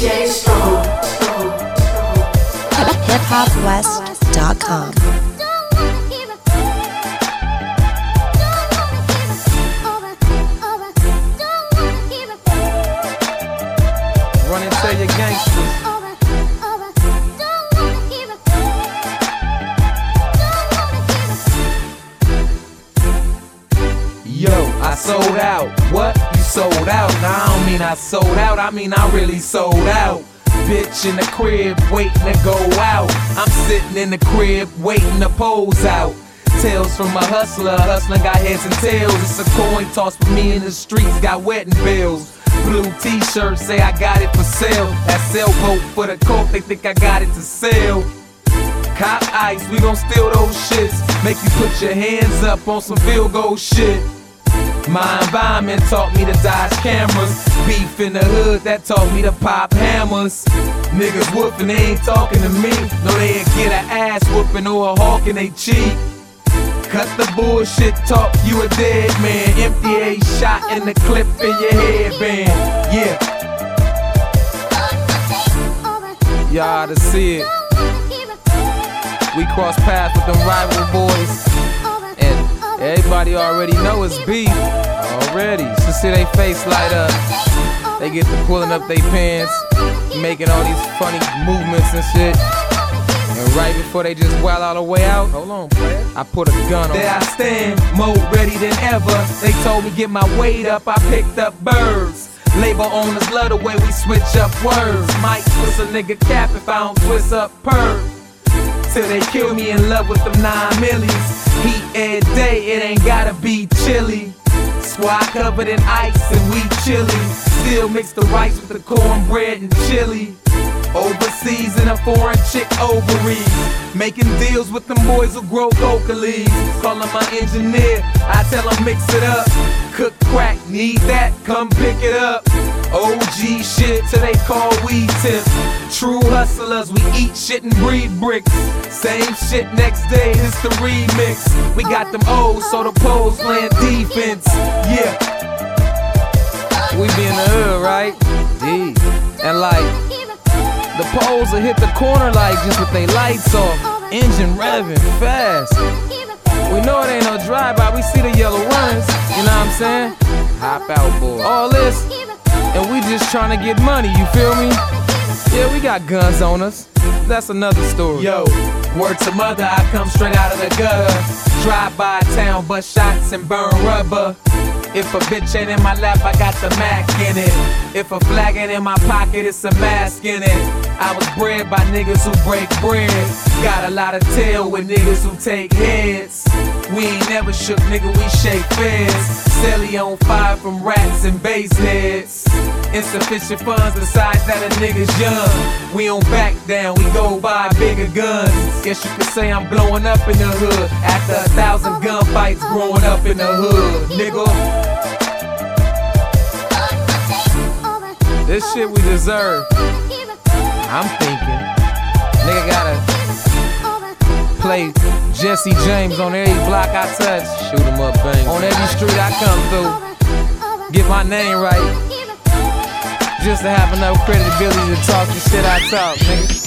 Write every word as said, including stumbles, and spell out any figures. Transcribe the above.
J Strong. hip hop west dot com. Run and tell your gangsters. Yo, I sold out. What? You sold out? Nah, I don't mean I sold out. I mean I really sold out. Bitch in the crib waiting to go out. I'm sitting in the crib waiting to pose out. Tales from a hustler. Hustler got heads and tails. It's a coin toss for me in the streets. Got wedding bills. Blue t-shirt say I got it for sale. That sailboat for the coke, they think I got it to sell. Cop ice, we gon' steal those shits. Make you put your hands up on some field goal shit. My environment taught me to dodge cameras. Beef in the hood, that taught me to pop hammers. Niggas whoopin', they ain't talking to me. No, they ain't get an ass whoopin' or a hawk and they cheat. Cut the bullshit talk, you a dead man. Empty a shot in the clip in your headband. Yeah. Y'all ought to see it. We cross paths with them rival boys. And everybody already know it's beef. Already. So see they face light up. They get to pulling up their pants, making all these funny movements and shit. And right before they just wild all the way out, hold on, player, I put a gun on. There I stand, more ready than ever. They told me get my weight up, I picked up birds. Label owners love the way we switch up words. Might twist a nigga cap if I don't twist up perv. Till they kill me in love with them nine millies. Heat every day, it ain't gotta be chilly. Squad covered in ice and we chilly. Still mix the rice with the cornbread and chili. Overseas in a foreign chick ovaries. Making deals with them boys who grow coca leaves. Call him my engineer, I tell him mix it up. Cook crack, need that, come pick it up. O G shit till they call weed tip. True hustlers, we eat shit and breed bricks. Same shit next day, it's the remix. We got them O's, so the poles playing defense. Yeah. We be in the hood, right? D. And like, the poles will hit the corner like just with they lights off. Engine revving fast. We know it ain't no drive-by, we see the yellow runners. You know what I'm saying? Hop out, boy. All this, and we just trying to get money, you feel me? Yeah, we got guns on us. That's another story. Yo, word to mother, I come straight out of the gutter. Drive by town, bust shots and burn rubber. If a bitch ain't in my lap, I got the Mac in it. If a flag ain't in my pocket, it's a mask in it. I was bred by niggas who break bread. Got a lot of tail with niggas who take heads. We ain't never shook, nigga, we shake feds. Celly on fire from rats and bass heads. Insufficient funds, besides that a nigga's young. We don't back down, we go buy bigger guns. Guess you could say I'm blowing up in the hood after a thousand gunfights growing up in the hood, nigga. This shit we deserve. I'm thinking, nigga gotta play Jesse James on every block I touch. Shoot him up, bang. On every street I come through. Get my name right. Just to have enough credibility to talk the shit I talk, nigga.